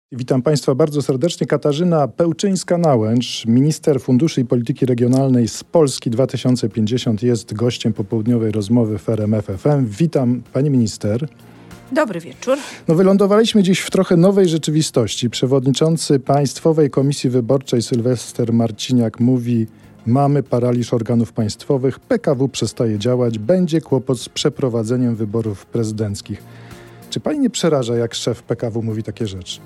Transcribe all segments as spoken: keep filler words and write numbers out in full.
Witam Państwa bardzo serdecznie. Katarzyna Pełczyńska-Nałęcz, minister funduszy i polityki regionalnej z Polski dwa tysiące pięćdziesiąt, jest gościem popołudniowej rozmowy w R M F F M. Witam Pani minister. Dobry wieczór. No, wylądowaliśmy dziś w trochę nowej rzeczywistości. Przewodniczący Państwowej Komisji Wyborczej Sylwester Marciniak mówi: mamy paraliż organów państwowych, P K W przestaje działać, będzie kłopot z przeprowadzeniem wyborów prezydenckich. Czy Pani nie przeraża, jak szef P K W mówi takie rzeczy?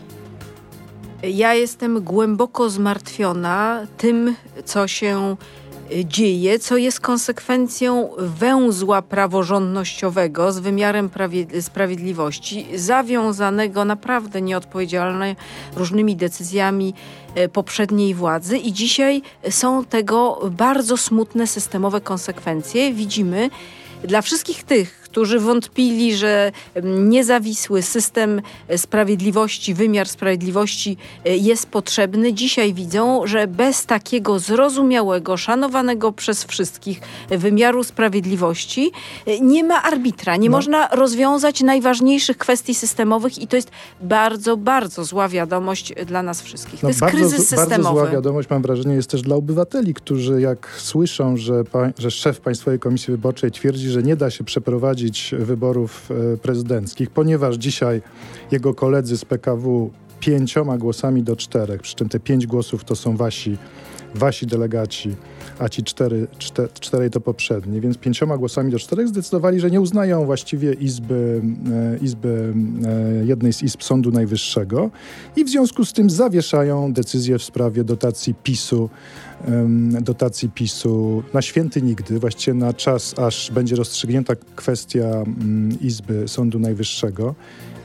Ja jestem głęboko zmartwiona tym, co się dzieje, co jest konsekwencją węzła praworządnościowego z wymiarem prawie- sprawiedliwości, zawiązanego naprawdę nieodpowiedzialnie różnymi decyzjami poprzedniej władzy, i dzisiaj są tego bardzo smutne systemowe konsekwencje. Widzimy dla wszystkich tych, którzy wątpili, że niezawisły system sprawiedliwości, wymiar sprawiedliwości jest potrzebny, dzisiaj widzą, że bez takiego zrozumiałego, szanowanego przez wszystkich wymiaru sprawiedliwości nie ma arbitra. Nie no. można rozwiązać najważniejszych kwestii systemowych i to jest bardzo, bardzo zła wiadomość dla nas wszystkich. To no, jest bardzo, kryzys systemowy. Bardzo zła wiadomość, mam wrażenie, jest też dla obywateli, którzy jak słyszą, że, pa, że szef Państwowej Komisji Wyborczej twierdzi, że nie da się przeprowadzić wyborów prezydenckich, ponieważ dzisiaj jego koledzy z P K W pięcioma głosami do czterech, przy czym te pięć głosów to są wasi, wasi delegaci, a ci cztery, czter, czterej to poprzedni, więc pięcioma głosami do czterech zdecydowali, że nie uznają właściwie izby, e, izby e, jednej z izb Sądu Najwyższego i w związku z tym zawieszają decyzję w sprawie dotacji PiSu, e, dotacji PiSu na święty nigdy, właściwie na czas, aż będzie rozstrzygnięta kwestia m, izby Sądu Najwyższego.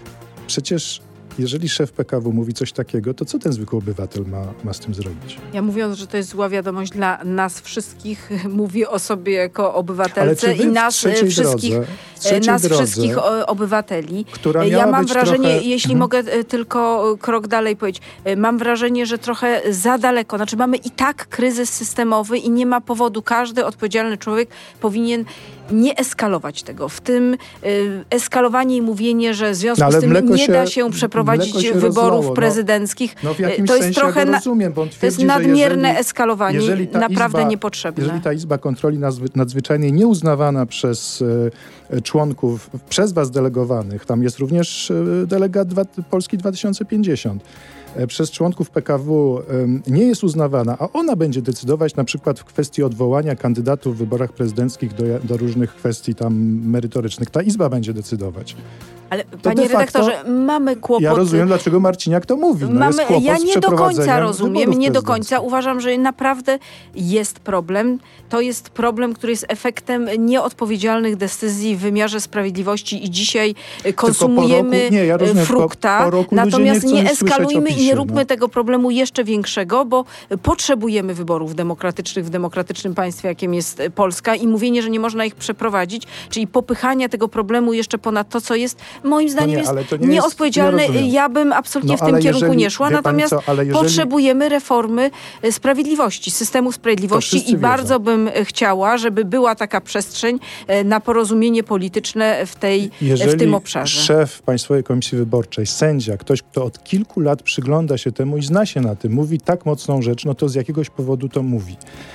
Przecież jeżeli szef P K W mówi coś takiego, to co ten zwykły obywatel ma, ma z tym zrobić? Ja mówiąc, że to jest zła wiadomość dla nas wszystkich, mówię o sobie jako obywatelce i nas wszystkich, drodze, nas drodze, wszystkich obywateli. Która ja mam być wrażenie, trochę... jeśli hmm. mogę tylko krok dalej powiedzieć, mam wrażenie, że trochę za daleko. Znaczy mamy i tak kryzys systemowy i nie ma powodu. Każdy odpowiedzialny człowiek powinien nie eskalować tego. W tym y, eskalowanie i mówienie, że w związku no, z tym nie się, da się przeprowadzić się wyborów rozlało. prezydenckich, no, no to jest trochę ja rozumiem, bo on twierdzi, to jest nadmierne jeżeli, eskalowanie, jeżeli naprawdę izba, niepotrzebne. Jeżeli ta Izba Kontroli Nadzwyczajnej nieuznawana przez e, członków, przez was delegowanych, tam jest również e, delegat dwa, Polski dwa tysiące pięćdziesiąt, przez członków P K W um, nie jest uznawana, a ona będzie decydować na przykład w kwestii odwołania kandydatów w wyborach prezydenckich do, do różnych kwestii tam merytorycznych. Ta Izba będzie decydować. Ale to panie redaktorze, facto, mamy kłopot. Ja rozumiem, dlaczego Marciniak to mówi. No mamy, jest ja nie do końca rozumiem, nie do końca. Uważam, że naprawdę jest problem. To jest problem, który jest efektem nieodpowiedzialnych decyzji w wymiarze sprawiedliwości i dzisiaj konsumujemy roku, nie, ja rozumiem, frukta. Po, po Natomiast nie, nie eskalujmy i nie róbmy no. tego problemu jeszcze większego, bo potrzebujemy wyborów demokratycznych w demokratycznym państwie, jakim jest Polska, i mówienie, że nie można ich przeprowadzić, czyli popychania tego problemu jeszcze ponad to, co jest, moim zdaniem no nie, jest nie nieodpowiedzialne. Jest, ja, ja bym absolutnie no, w tym kierunku jeżeli, nie szła, natomiast co, jeżeli... potrzebujemy reformy sprawiedliwości, systemu sprawiedliwości i bardzo wiedzą. bym chciała, żeby była taka przestrzeń na porozumienie polityczne w, tej, w tym obszarze. Szef Państwowej Komisji Wyborczej, sędzia, ktoś, kto od kilku lat przygląda się temu i zna się na tym, mówi tak mocną rzecz, no to z jakiegoś powodu to mówi.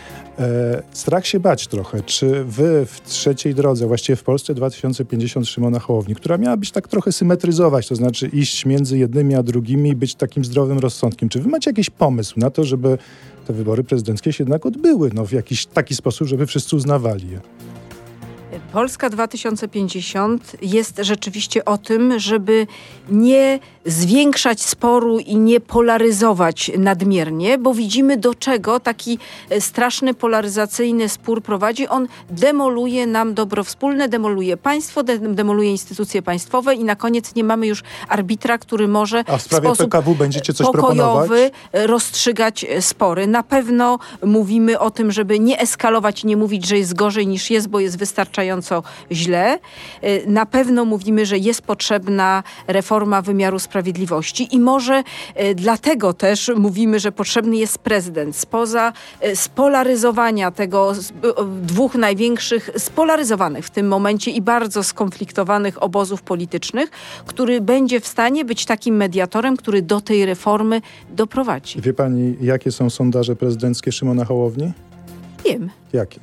E, strach się bać trochę, czy wy w trzeciej drodze, właściwie w Polsce dwa tysiące pięćdziesiąt Szymona Hołowni, która miała być tak trochę symetryzować, to znaczy iść między jednymi a drugimi i być takim zdrowym rozsądkiem. Czy wy macie jakiś pomysł na to, żeby te wybory prezydenckie się jednak odbyły, no w jakiś taki sposób, żeby wszyscy uznawali je? Polska dwa tysiące pięćdziesiąt jest rzeczywiście o tym, żeby nie zwiększać sporu i nie polaryzować nadmiernie, bo widzimy, do czego taki straszny, polaryzacyjny spór prowadzi. On demoluje nam dobro wspólne, demoluje państwo, demoluje instytucje państwowe i na koniec nie mamy już arbitra, który może A w sprawie w sposób P K W będziecie coś pokojowy proponować? rozstrzygać spory. Na pewno mówimy o tym, żeby nie eskalować i nie mówić, że jest gorzej niż jest, bo jest wystarczająco wystarczająco źle. Na pewno mówimy, że jest potrzebna reforma wymiaru sprawiedliwości i może dlatego też mówimy, że potrzebny jest prezydent. Spoza spolaryzowania tego dwóch największych, spolaryzowanych w tym momencie i bardzo skonfliktowanych obozów politycznych, który będzie w stanie być takim mediatorem, który do tej reformy doprowadzi. Wie pani, jakie są sondaże prezydenckie Szymona Hołowni? Wiem. Jakie?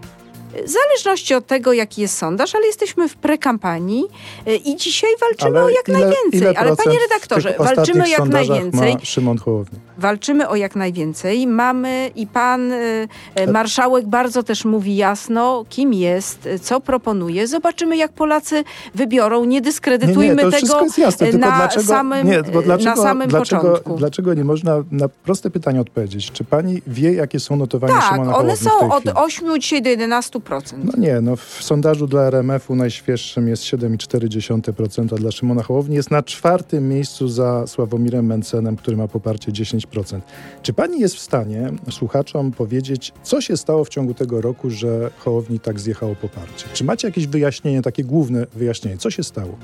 W zależności od tego, jaki jest sondaż, ale jesteśmy w prekampanii i dzisiaj walczymy ale o jak ile, najwięcej. Ile ale panie redaktorze, walczymy o jak najwięcej. Ma Szymon Hołownia. Walczymy o jak najwięcej. Mamy i pan y, marszałek bardzo też mówi jasno, kim jest, co proponuje. Zobaczymy, jak Polacy wybiorą. Nie dyskredytujmy nie, nie, to tego jest jasne, na, dlaczego, samym, nie, bo dlaczego, na samym dlaczego, początku. Dlaczego nie można na proste pytanie odpowiedzieć? Czy pani wie, jakie są notowania tak, Szymona Hołowni? Tak, one są od ośmiu dzisiaj do jedenastu procent. No nie, no w sondażu dla R M F-u najświeższym jest siedem przecinek cztery procent, a dla Szymona Hołowni jest na czwartym miejscu za Sławomirem Mencenem, który ma poparcie dziesięć procent. Czy pani jest w stanie słuchaczom powiedzieć, co się stało w ciągu tego roku, że Hołowni tak zjechało poparcie? Czy macie jakieś wyjaśnienie, takie główne wyjaśnienie? Co się stało?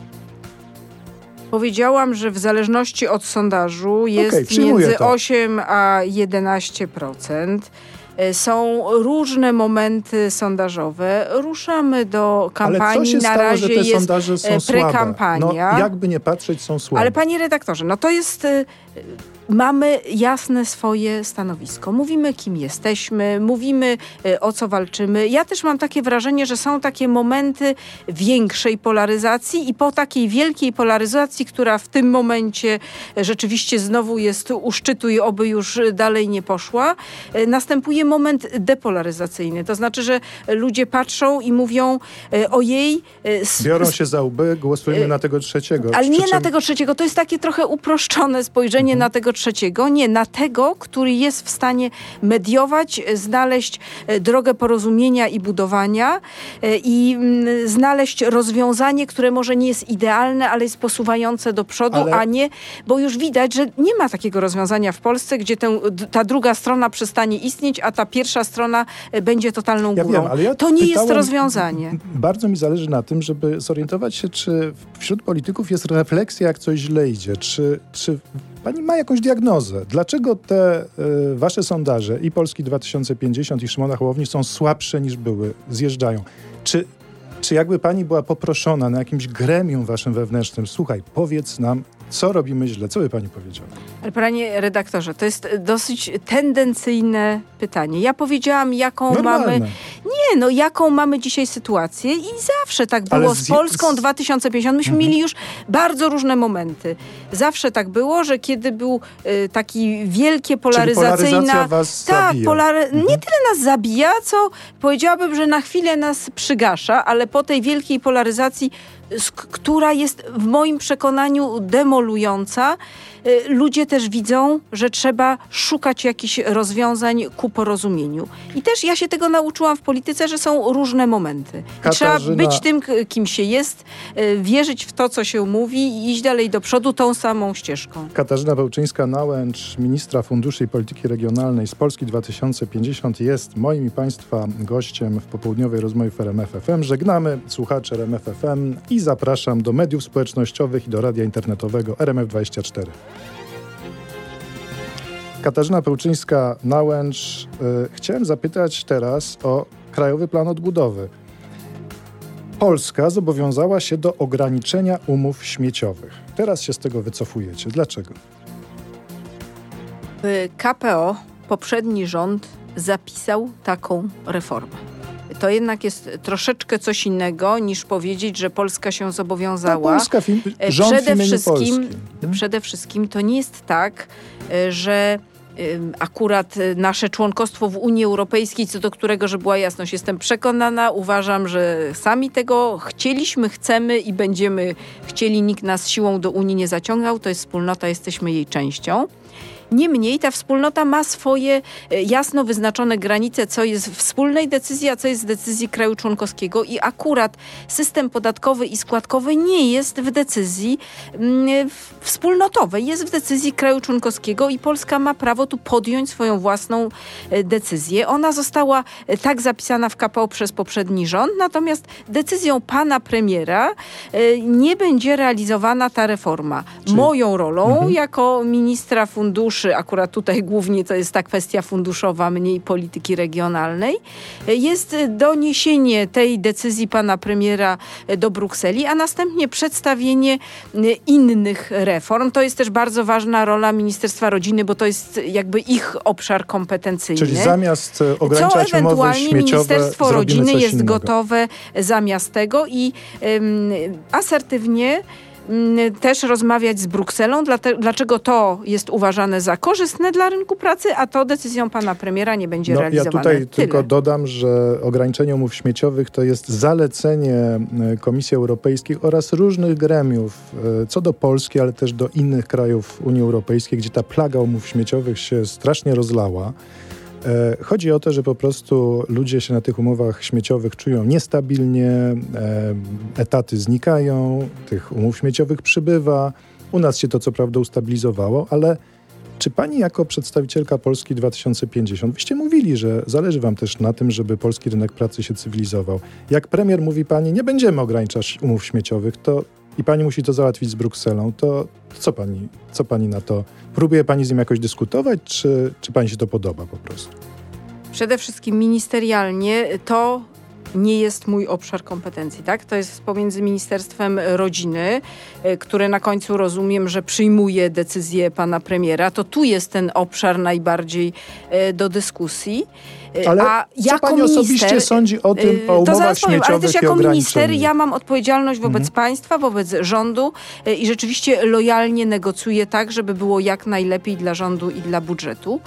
Powiedziałam, że w zależności od sondażu jest okay, między to. osiem a jedenaście procent. Są różne momenty sondażowe. Ruszamy do kampanii. Ale co się na stało, razie że te jest sondaże są prekampania. No, jakby nie patrzeć, są słabe. Ale panie redaktorze, no to jest... Mamy jasne swoje stanowisko. Mówimy, kim jesteśmy, mówimy, o co walczymy. Ja też mam takie wrażenie, że są takie momenty większej polaryzacji i po takiej wielkiej polaryzacji, która w tym momencie rzeczywiście znowu jest u szczytu i oby już dalej nie poszła, następuje moment depolaryzacyjny. To znaczy, że ludzie patrzą i mówią, ojej... Biorą się za łby, głosujmy na tego trzeciego. Ale nie czym... na tego trzeciego. To jest takie trochę uproszczone spojrzenie mhm. na tego trzeciego. Nie, na tego, który jest w stanie mediować, znaleźć drogę porozumienia i budowania i znaleźć rozwiązanie, które może nie jest idealne, ale jest posuwające do przodu, ale... a nie, bo już widać, że nie ma takiego rozwiązania w Polsce, gdzie tę, ta druga strona przestanie istnieć, a ta pierwsza strona będzie totalną ja górą. Wiem, ale ja to nie pytałem, jest rozwiązanie. Bardzo mi zależy na tym, żeby zorientować się, czy wśród polityków jest refleksja, jak coś źle idzie. Czy, czy pani ma jakąś diagnozę? Dlaczego te y, wasze sondaże i Polski dwa tysiące pięćdziesiąt i Szymona Hołowni są słabsze niż były? Zjeżdżają. Czy, czy jakby pani była poproszona na jakimś gremium waszym wewnętrznym, słuchaj, powiedz nam, co robimy źle? Co by pani powiedziała? Ale panie redaktorze, to jest dosyć tendencyjne pytanie. Ja powiedziałam, jaką Normalne. mamy... Nie, no jaką mamy dzisiaj sytuację i zawsze tak było z, z Polską dwa tysiące pięćdziesiąt. Myśmy mhm. mieli już bardzo różne momenty. Zawsze tak było, że kiedy był y, taki wielkie polaryzacyjna... Czyli polaryzacja was tak, zabija. Polary... Mhm. Nie tyle nas zabija, co powiedziałabym, że na chwilę nas przygasza, ale po tej wielkiej polaryzacji, która jest w moim przekonaniu demolująca, ludzie też widzą, że trzeba szukać jakichś rozwiązań ku porozumieniu. I też ja się tego nauczyłam w polityce, że są różne momenty. Katarzyna... Trzeba być tym, kim się jest, wierzyć w to, co się mówi i iść dalej do przodu tą samą ścieżką. Katarzyna Bełczyńska-Nałęcz, ministra funduszy i polityki regionalnej z Polski dwa tysiące pięćdziesiąt jest moim i państwa gościem w popołudniowej rozmowie w R M F F M. Żegnamy słuchaczy R M F F M i zapraszam do mediów społecznościowych i do radia internetowego R M F dwadzieścia cztery. Katarzyna Bełczyńska-Nałęcz. Yy, chciałem zapytać teraz o Krajowy Plan Odbudowy. Polska zobowiązała się do ograniczenia umów śmieciowych. Teraz się z tego wycofujecie. Dlaczego? W K P O poprzedni rząd zapisał taką reformę. To jednak jest troszeczkę coś innego niż powiedzieć, że Polska się zobowiązała. No, Polska film, rząd przede w wszystkim, Polski. przede wszystkim to nie jest tak, że akurat nasze członkostwo w Unii Europejskiej, co do którego, że była jasność, jestem przekonana, uważam, że sami tego chcieliśmy, chcemy i będziemy chcieli, nikt nas siłą do Unii nie zaciągał, to jest wspólnota, jesteśmy jej częścią. Niemniej ta wspólnota ma swoje jasno wyznaczone granice, co jest w wspólnej decyzji, a co jest w decyzji kraju członkowskiego i akurat system podatkowy i składkowy nie jest w decyzji mm, wspólnotowej, jest w decyzji kraju członkowskiego i Polska ma prawo tu podjąć swoją własną decyzję. Ona została tak zapisana w K P O przez poprzedni rząd, natomiast decyzją pana premiera nie będzie realizowana ta reforma. Czyli... Moją rolą mhm. jako ministra funduszy, akurat tutaj głównie to jest ta kwestia funduszowa, mniej polityki regionalnej, jest doniesienie tej decyzji pana premiera do Brukseli, a następnie przedstawienie innych reform. To jest też bardzo ważna rola Ministerstwa Rodziny, bo to jest jakby ich obszar kompetencyjny. Czyli zamiast ograniczać co ewentualnie umowy śmieciowe, Ministerstwo Rodziny jest innego. gotowe zamiast tego i um, asertywnie też rozmawiać z Brukselą, dlaczego to jest uważane za korzystne dla rynku pracy, a to decyzją pana premiera nie będzie no, realizowane. Ja tutaj Tyle. tylko dodam, że ograniczenie umów śmieciowych to jest zalecenie Komisji Europejskiej oraz różnych gremiów co do Polski, ale też do innych krajów Unii Europejskiej, gdzie ta plaga umów śmieciowych się strasznie rozlała. Chodzi o to, że po prostu ludzie się na tych umowach śmieciowych czują niestabilnie, etaty znikają, tych umów śmieciowych przybywa. U nas się to co prawda ustabilizowało, ale czy pani jako przedstawicielka Polski dwa tysiące pięćdziesiąt, wyście mówili, że zależy wam też na tym, żeby polski rynek pracy się cywilizował. Jak premier mówi pani, nie będziemy ograniczać umów śmieciowych, to i pani musi to załatwić z Brukselą, to co pani, co pani na to? Próbuje pani z nim jakoś dyskutować, czy, czy pani się to podoba po prostu? Przede wszystkim ministerialnie to nie jest mój obszar kompetencji, tak? To jest pomiędzy Ministerstwem Rodziny, które na końcu rozumiem, że przyjmuje decyzję pana premiera. To tu jest ten obszar najbardziej do dyskusji. Ale a co jako pani minister, osobiście sądzi o tym, o umowach to zaraz powiem, ale też jako minister ja mam odpowiedzialność wobec mhm. państwa, wobec rządu i rzeczywiście lojalnie negocjuję tak, żeby było jak najlepiej dla rządu i dla budżetu.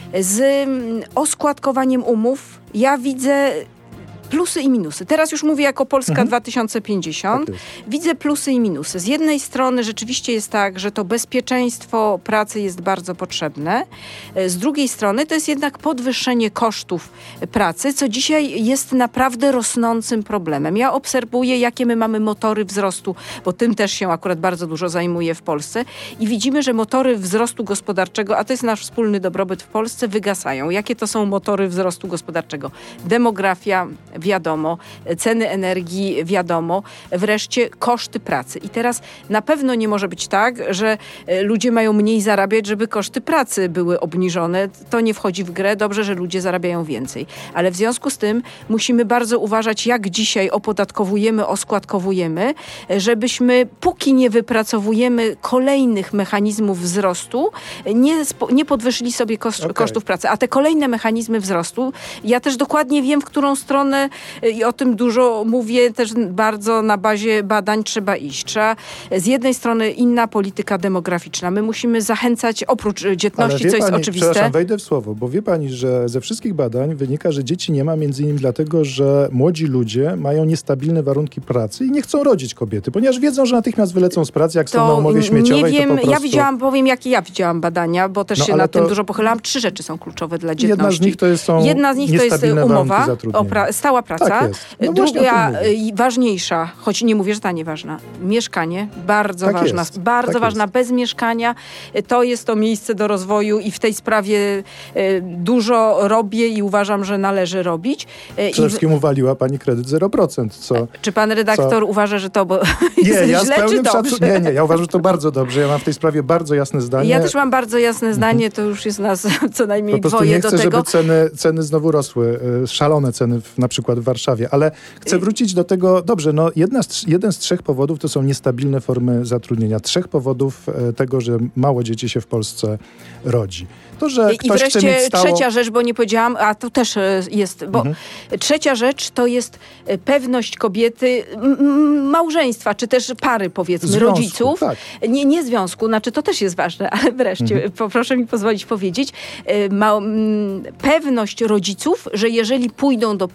Z oskładkowaniem umów ja widzę plusy i minusy. Teraz już mówię jako Polska mhm. dwa tysiące pięćdziesiąt. Tak widzę plusy i minusy. Z jednej strony rzeczywiście jest tak, że to bezpieczeństwo pracy jest bardzo potrzebne. Z drugiej strony to jest jednak podwyższenie kosztów pracy, co dzisiaj jest naprawdę rosnącym problemem. Ja obserwuję, jakie my mamy motory wzrostu, bo tym też się akurat bardzo dużo zajmuję w Polsce i widzimy, że motory wzrostu gospodarczego, a to jest nasz wspólny dobrobyt w Polsce, wygasają. Jakie to są motory wzrostu gospodarczego? Demografia, wiadomo, ceny energii, wiadomo, wreszcie koszty pracy. I teraz na pewno nie może być tak, że ludzie mają mniej zarabiać, żeby koszty pracy były obniżone. To nie wchodzi w grę. Dobrze, że ludzie zarabiają więcej. Ale w związku z tym musimy bardzo uważać, jak dzisiaj opodatkowujemy, oskładkowujemy, żebyśmy póki nie wypracowujemy kolejnych mechanizmów wzrostu, nie, nie podwyższyli sobie koszt, okay. kosztów pracy. A te kolejne mechanizmy wzrostu, ja też dokładnie wiem, w którą stronę i o tym dużo mówię, też bardzo na bazie badań trzeba iść. Trzeba z jednej strony inna polityka demograficzna. My musimy zachęcać, oprócz dzietności, co pani, jest oczywiste. Przepraszam, wejdę w słowo, bo wie pani, że ze wszystkich badań wynika, że dzieci nie ma między innymi dlatego, że młodzi ludzie mają niestabilne warunki pracy i nie chcą rodzić kobiety, ponieważ wiedzą, że natychmiast wylecą z pracy, jak to są na umowie śmieciowej. Nie wiem, to po prostu... ja widziałam, powiem, jakie ja widziałam badania, bo też no, się nad to... tym dużo pochylam. Trzy rzeczy są kluczowe dla dzietności. Jedna z nich to jest, są Jedna z nich to jest umowa, pra- stała praca. Tak jest. No Druga, ważniejsza, choć nie mówię, że ta nieważna, mieszkanie, bardzo tak ważna, jest. bardzo tak ważna. Jest. Bez mieszkania to jest to miejsce do rozwoju i w tej sprawie e, dużo robię i uważam, że należy robić. E, Przede wszystkim uwaliła pani kredyt zero procent, co... Czy pan redaktor co? uważa, że to bo nie, jest ja źle, z czy dobrze? Szacun- nie, nie, ja uważam, że to bardzo dobrze. Ja mam w tej sprawie bardzo jasne zdanie. Ja też mam bardzo jasne zdanie, to już jest nas co najmniej po prostu dwoje nie chcę, do tego. żeby ceny, ceny znowu rosły, szalone ceny w, na przykład w Warszawie, ale chcę wrócić do tego, dobrze, no jedna z, jeden z trzech powodów to są niestabilne formy zatrudnienia. Trzech powodów e, tego, że mało dzieci się w Polsce rodzi. To, że I ktoś wreszcie chce mieć stało... trzecia rzecz, bo nie powiedziałam, a to też jest, bo mhm. trzecia rzecz to jest pewność kobiety, m- małżeństwa, czy też pary, powiedzmy, związku, rodziców. Tak. Nie, nie związku, znaczy to też jest ważne, ale wreszcie, mhm. proszę mi pozwolić powiedzieć, ma, m, pewność rodziców, że jeżeli pójdą do pracy, to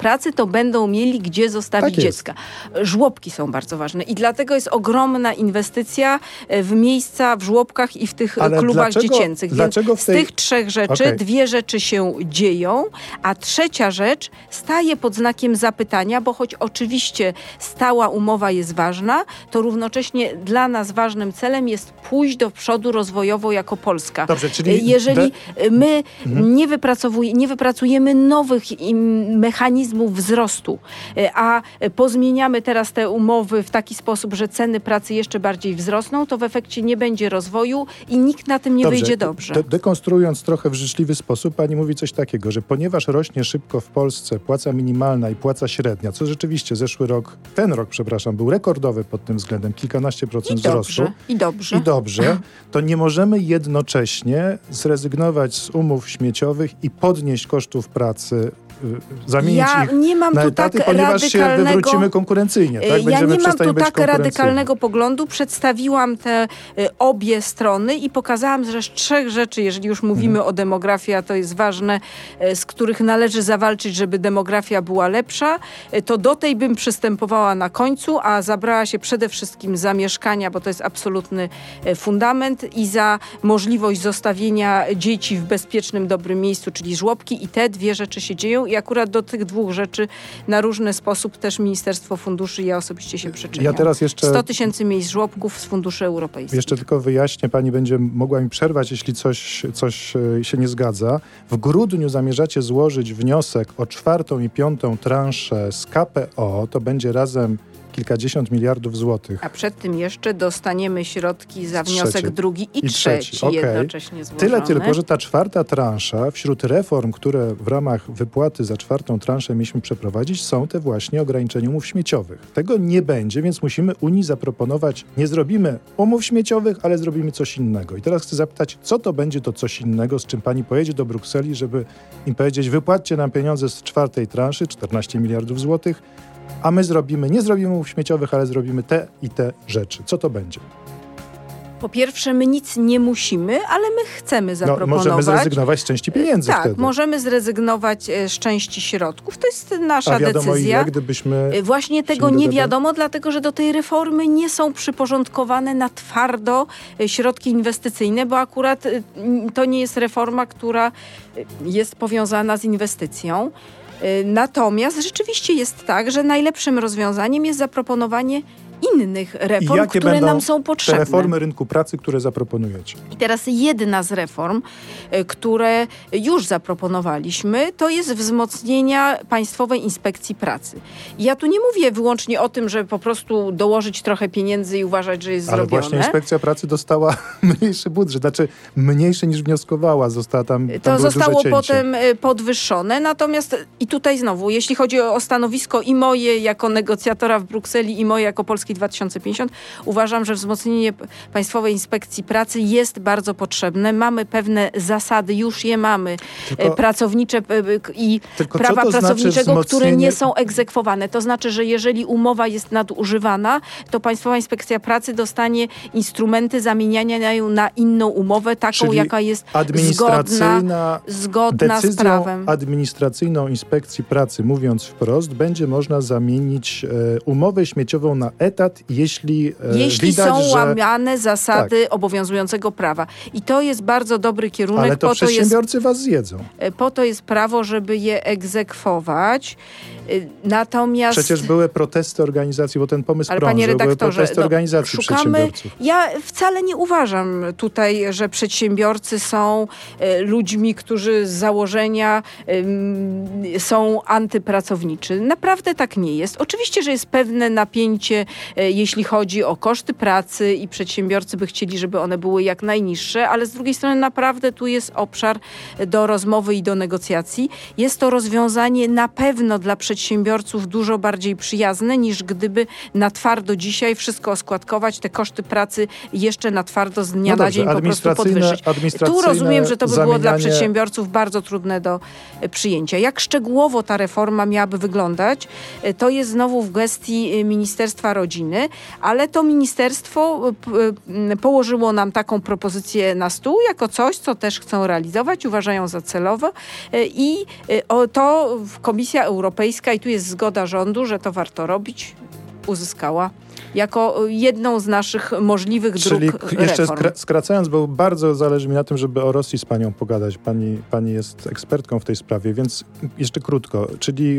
to będą mieli gdzie zostawić Tak jest. dziecka. Żłobki są bardzo ważne i dlatego jest ogromna inwestycja w miejsca w żłobkach i w tych Ale klubach dlaczego, dziecięcych. dlaczego Więc w tej... z tych trzech rzeczy okay. dwie rzeczy się dzieją, a trzecia rzecz staje pod znakiem zapytania, bo choć oczywiście stała umowa jest ważna, to równocześnie dla nas ważnym celem jest pójść do przodu rozwojowo jako Polska. Dobrze, czyli jeżeli de... my mhm. nie, wypracowuj, nie wypracujemy nowych mechanizmów wzrostu, a pozmieniamy teraz te umowy w taki sposób, że ceny pracy jeszcze bardziej wzrosną, to w efekcie nie będzie rozwoju i nikt na tym nie Dobrze. wyjdzie dobrze. De- dekonstruując trochę w życzliwy sposób, pani mówi coś takiego, że ponieważ rośnie szybko w Polsce płaca minimalna i płaca średnia, co rzeczywiście zeszły rok, ten rok, przepraszam, był rekordowy pod tym względem, kilkanaście procent I dobrze, wzrostu. I dobrze. I dobrze, to nie możemy jednocześnie zrezygnować z umów śmieciowych i podnieść kosztów pracy, zamienić ja ich nie mam na tu etaty, tak ponieważ się radykalnego... wywrócimy konkurencyjnie. Tak? Będziemy Ja nie mam przestali tu być tak radykalnego poglądu. Przedstawiłam te y, obie strony i pokazałam, że z trzech rzeczy, jeżeli już mówimy mhm. o demografii, a to jest ważne, y, z których należy zawalczyć, żeby demografia była lepsza, y, to do tej bym przystępowała na końcu, a zabrała się przede wszystkim za mieszkania, bo to jest absolutny y, fundament i za możliwość zostawienia dzieci w bezpiecznym, dobrym miejscu, czyli żłobki i te dwie rzeczy się dzieją i akurat do tych dwóch rzeczy na różny sposób też Ministerstwo Funduszy, ja osobiście się przyczyniam. Ja teraz jeszcze... sto tysięcy miejsc żłobków z funduszy europejskich. Jeszcze tylko wyjaśnię, pani będzie mogła mi przerwać, jeśli coś, coś się nie zgadza. W grudniu zamierzacie złożyć wniosek o czwartą i piątą transzę z K P O, to będzie razem kilkadziesiąt miliardów złotych. A przed tym jeszcze dostaniemy środki za Trzeci. wniosek drugi i, I trzeci, trzeci. Okay. jednocześnie złożone. Tyle tylko, że ta czwarta transza, wśród reform, które w ramach wypłaty za czwartą transzę mieliśmy przeprowadzić, są te właśnie ograniczenia umów śmieciowych. Tego nie będzie, więc musimy Unii zaproponować, nie zrobimy umów śmieciowych, ale zrobimy coś innego. I teraz chcę zapytać, co to będzie to coś innego, z czym pani pojedzie do Brukseli, żeby im powiedzieć, wypłaćcie nam pieniądze z czwartej transzy, czternaście miliardów złotych, a my zrobimy, nie zrobimy umów śmieciowych, ale zrobimy te i te rzeczy. Co to będzie? Po pierwsze, my nic nie musimy, ale my chcemy zaproponować. No, możemy zrezygnować z części pieniędzy tak, wtedy. Tak, możemy zrezygnować z części środków. To jest nasza a wiadomo decyzja. Ile, gdybyśmy Właśnie tego nie wiadomo, dlatego że do tej reformy nie są przyporządkowane na twardo środki inwestycyjne, bo akurat to nie jest reforma, która jest powiązana z inwestycją. Natomiast rzeczywiście jest tak, że najlepszym rozwiązaniem jest zaproponowanie innych reform, które nam są potrzebne. Te reformy rynku pracy, które zaproponujecie? I teraz jedna z reform, które już zaproponowaliśmy, to jest wzmocnienia Państwowej Inspekcji Pracy. I ja tu nie mówię wyłącznie o tym, że po prostu dołożyć trochę pieniędzy i uważać, że jest Ale zrobione. Ale właśnie Inspekcja Pracy dostała mniejszy budżet, znaczy mniejszy niż wnioskowała, została tam, tam To zostało duże potem podwyższone, natomiast i tutaj znowu, jeśli chodzi o stanowisko i moje jako negocjatora w Brukseli i moje jako Polski dwa tysiące pięćdziesiąt, uważam, że wzmocnienie Państwowej Inspekcji Pracy jest bardzo potrzebne. Mamy pewne zasady, już je mamy, tylko, pracownicze i prawa pracowniczego, znaczy wzmocnienie... które nie są egzekwowane. To znaczy, że jeżeli umowa jest nadużywana, to Państwowa Inspekcja Pracy dostanie instrumenty zamieniania ją na inną umowę, taką, Czyli jaka jest administracyjna zgodna, zgodna z prawem. Administracyjną Inspekcji Pracy, mówiąc wprost, będzie można zamienić e, umowę śmieciową na etat, jeśli, e, jeśli widać, są że... łamane zasady tak. obowiązującego prawa. I to jest bardzo dobry kierunek. Ale to po przedsiębiorcy to jest, was zjedzą. Po to jest prawo, żeby je egzekwować. Natomiast... Przecież były protesty organizacji, bo ten pomysł Ale prąży, panie redaktorze, były protesty no, organizacji szukamy, przedsiębiorców. Ja wcale nie uważam tutaj, że przedsiębiorcy są e, ludźmi, którzy z założenia e, są antypracowniczy. Naprawdę tak nie jest. Oczywiście, że jest pewne napięcie, e, jeśli chodzi o koszty pracy i przedsiębiorcy by chcieli, żeby one były jak najniższe, ale z drugiej strony naprawdę tu jest obszar do rozmowy i do negocjacji. Jest to rozwiązanie na pewno dla przedsiębiorców dużo bardziej przyjazne, niż gdyby na twardo dzisiaj wszystko oskładkować, te koszty pracy jeszcze na twardo z dnia no na dzień po prostu podwyższyć. Tu rozumiem, że to by było dla przedsiębiorców bardzo trudne do przyjęcia. Jak szczegółowo ta reforma miałaby wyglądać, to jest znowu w gestii Ministerstwa Rodziny. godziny, ale to ministerstwo położyło nam taką propozycję na stół jako coś, co też chcą realizować, uważają za celowe i to Komisja Europejska, i tu jest zgoda rządu, że to warto robić, uzyskała jako jedną z naszych możliwych Czyli dróg Czyli jeszcze reform. skra- skracając, bo bardzo zależy mi na tym, żeby o Rosji z panią pogadać. Pani, pani jest ekspertką w tej sprawie, więc jeszcze krótko. Czyli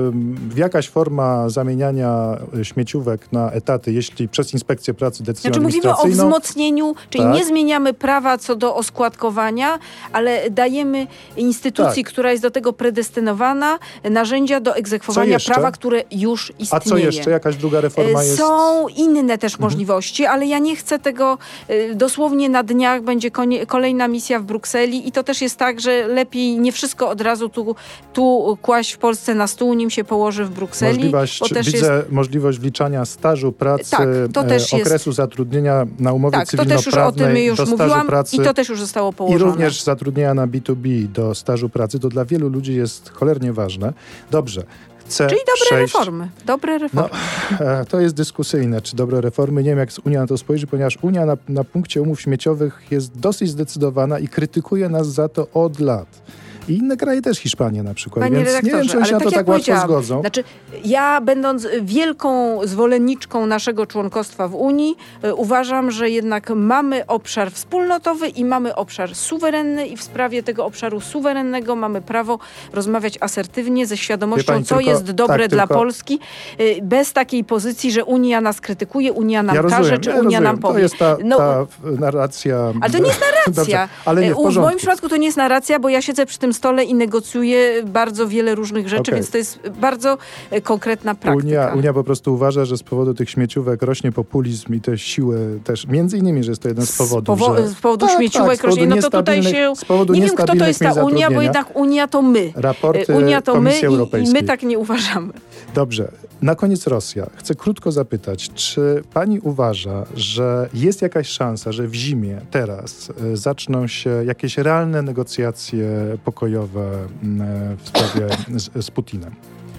y, jakaś forma zamieniania śmieciówek na etaty, jeśli przez Inspekcję Pracy decyzją Znaczy mówimy o administracyjną... wzmocnieniu, czyli tak. nie zmieniamy prawa co do oskładkowania, ale dajemy instytucji, tak. która jest do tego predestynowana, narzędzia do egzekwowania prawa, które już istnieje. A co jeszcze? Jakaś druga reforma jest? Są inne też mhm. możliwości, ale ja nie chcę tego, dosłownie na dniach będzie konie, kolejna misja w Brukseli i to też jest tak, że lepiej nie wszystko od razu tu, tu kłaść w Polsce na stół, nim się położy w Brukseli. Możliwość, bo też widzę jest... możliwość wliczania stażu pracy, tak, to też e, okresu jest... zatrudnienia na umowie tak, cywilnoprawnej to też już o tym już do stażu mówiłam pracy i to też już zostało położone. I również zatrudnienia na B dwa B do stażu pracy. To dla wielu ludzi jest cholernie ważne. Dobrze. Chcę Czyli dobre przejść... reformy. Dobre reformy. No, e, to jest dyskusyjne, czy dobre reformy. Nie wiem, jak Unia na to spojrzy, ponieważ Unia na, na punkcie umów śmieciowych jest dosyć zdecydowana i krytykuje nas za to od lat. I inne kraje też, Hiszpania na przykład. Panie Więc nie wiem, czy oni się na to tak łatwo zgodzą. Znaczy, ja będąc wielką zwolenniczką naszego członkostwa w Unii, y, uważam, że jednak mamy obszar wspólnotowy i mamy obszar suwerenny i w sprawie tego obszaru suwerennego mamy prawo rozmawiać asertywnie, ze świadomością, pani, co tylko, jest dobre tak, dla tylko... Polski, y, bez takiej pozycji, że Unia nas krytykuje, Unia nam ja każe, rozumiem, czy ja Unia rozumiem. nam powie. To jest ta, no, ta narracja... ale to nie jest narracja. Dobrze, ale nie, w porządku. W moim przypadku to nie jest narracja, bo ja siedzę przy tym stole i negocjuję bardzo wiele różnych rzeczy, okay. więc to jest bardzo konkretna praktyka. Unia, Unia po prostu uważa, że z powodu tych śmieciówek rośnie populizm i te siły też, między innymi, że jest to jeden z powodów. Z, powo- że... z powodu tak, śmieciówek tak, z powodu rośnie, no to tutaj się... Nie wiem, kto to jest ta Unia, bo jednak Unia to my. Raporty Unia to my i, i my tak nie uważamy. Dobrze. Na koniec Rosja. Chcę krótko zapytać, czy pani uważa, że jest jakaś szansa, że w zimie teraz y, zaczną się jakieś realne negocjacje pokojowe y, w sprawie z, z Putinem?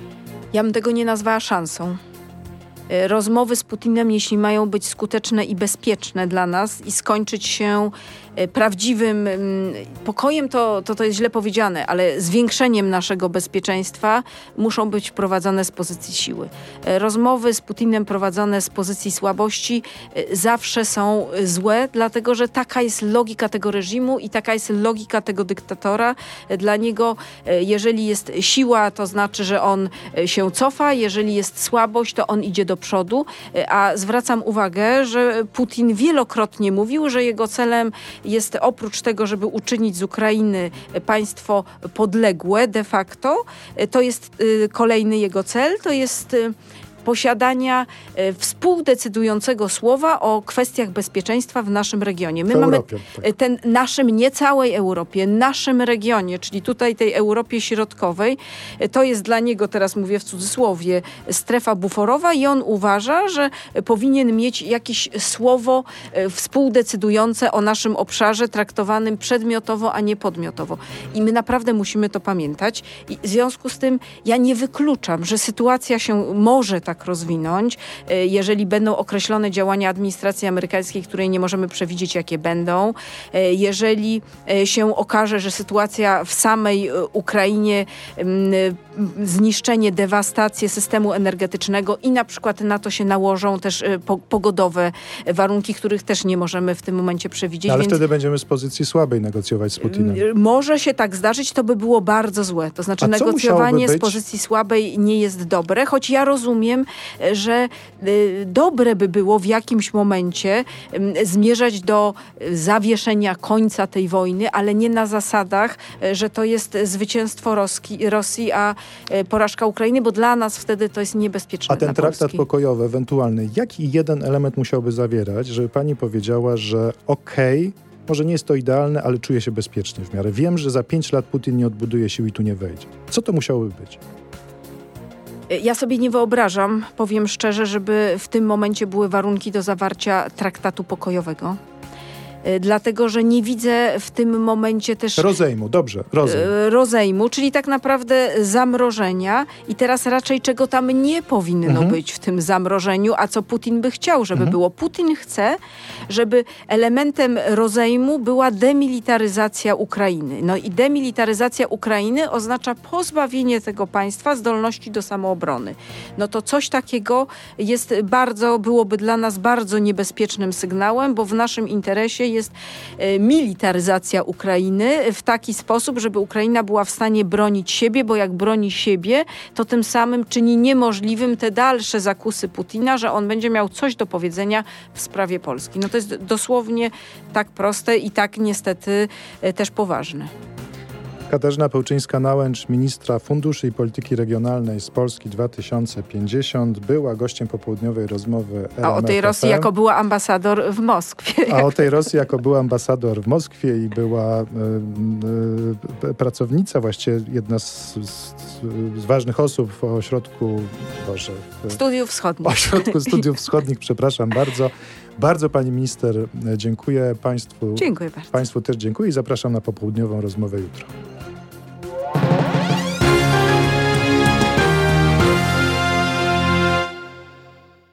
Ja bym tego nie nazwała szansą. Rozmowy z Putinem, jeśli mają być skuteczne i bezpieczne dla nas i skończyć się prawdziwym pokojem, to, to to jest źle powiedziane, ale zwiększeniem naszego bezpieczeństwa muszą być prowadzone z pozycji siły. Rozmowy z Putinem prowadzone z pozycji słabości zawsze są złe, dlatego że taka jest logika tego reżimu i taka jest logika tego dyktatora. Dla niego, jeżeli jest siła, to znaczy, że on się cofa, jeżeli jest słabość, to on idzie do przodu, a zwracam uwagę, że Putin wielokrotnie mówił, że jego celem jest oprócz tego, żeby uczynić z Ukrainy państwo podległe de facto, to jest kolejny jego cel, to jest posiadania e, współdecydującego słowa o kwestiach bezpieczeństwa w naszym regionie. My w mamy Europie, tak. ten naszym, nie całej Europie, naszym regionie, czyli tutaj tej Europie Środkowej, e, to jest dla niego, teraz mówię w cudzysłowie, strefa buforowa i on uważa, że powinien mieć jakieś słowo e, współdecydujące o naszym obszarze, traktowanym przedmiotowo, a nie podmiotowo. I my naprawdę musimy to pamiętać. I w związku z tym ja nie wykluczam, że sytuacja się może tak rozwinąć, jeżeli będą określone działania administracji amerykańskiej, której nie możemy przewidzieć, jakie będą, jeżeli się okaże, że sytuacja w samej Ukrainie, zniszczenie, dewastację systemu energetycznego i na przykład na to się nałożą też pogodowe warunki, których też nie możemy w tym momencie przewidzieć. No, ale więc wtedy będziemy z pozycji słabej negocjować z Putinem. Może się tak zdarzyć, to by było bardzo złe. To znaczy negocjowanie z pozycji słabej nie jest dobre, choć ja rozumiem, że y, dobre by było w jakimś momencie y, zmierzać do zawieszenia końca tej wojny, ale nie na zasadach, y, że to jest zwycięstwo Roski, Rosji, a y, porażka Ukrainy, bo dla nas wtedy to jest niebezpieczne. A ten traktat Polski. pokojowy ewentualny, jaki jeden element musiałby zawierać, żeby pani powiedziała, że okej, okay, może nie jest to idealne, ale czuję się bezpiecznie w miarę. Wiem, że za pięć lat Putin nie odbuduje sił i tu nie wejdzie. Co to musiałoby być? Ja sobie nie wyobrażam, powiem szczerze, żeby w tym momencie były warunki do zawarcia traktatu pokojowego. dlatego że nie widzę w tym momencie też rozejmu, dobrze, rozejm. rozejmu, czyli tak naprawdę zamrożenia i teraz raczej czego tam nie powinno mhm. być w tym zamrożeniu, a co Putin by chciał, żeby mhm. było. Putin chce, żeby elementem rozejmu była demilitaryzacja Ukrainy. No i demilitaryzacja Ukrainy oznacza pozbawienie tego państwa zdolności do samoobrony. No to coś takiego jest bardzo, byłoby dla nas bardzo niebezpiecznym sygnałem, bo w naszym interesie jest e, militaryzacja Ukrainy w taki sposób, żeby Ukraina była w stanie bronić siebie, bo jak broni siebie, to tym samym czyni niemożliwym te dalsze zakusy Putina, że on będzie miał coś do powiedzenia w sprawie Polski. No to jest dosłownie tak proste i tak niestety e, też poważne. Katarzyna Pełczyńska-Nałęcz, ministra funduszy i polityki regionalnej z Polski dwa tysiące pięćdziesiąt, była gościem popołudniowej rozmowy R M F F M. A o tej Rosji jako była ambasador w Moskwie. A o tej Rosji jako była ambasador w Moskwie i była y, y, pracownica, właściwie jedna z, z, z ważnych osób w ośrodku Boże, w, Studiów Wschodnich. Ośrodku Studiów Wschodnich, przepraszam bardzo. Bardzo pani minister dziękuję Państwu. Dziękuję bardzo. Państwu też dziękuję i zapraszam na popołudniową rozmowę jutro.